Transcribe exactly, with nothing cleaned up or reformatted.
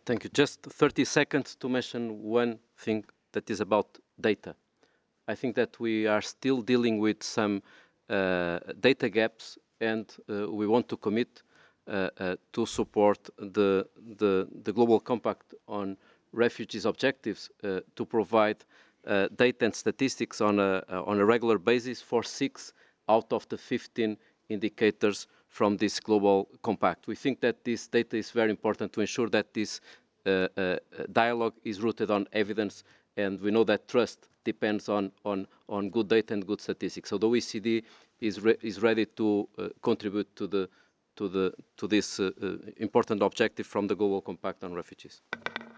Thank you. Just thirty seconds to mention one thing that is about data. I think that we are still dealing with some uh, data gaps, and uh, we want to commit uh, uh, to support the, the, the Global Compact on refugees objectives uh, to provide uh, data and statistics on a, uh, on a regular basis for six out of the fifteen indicators from this Global Compact. We think that this data is very important to ensure that this uh, uh, dialogue is rooted on evidence, and we know that trust depends on, on, on good data and good statistics. So the O E C D is, re is ready to uh, contribute to, the, to, the, to this uh, uh, important objective from the Global Compact on refugees.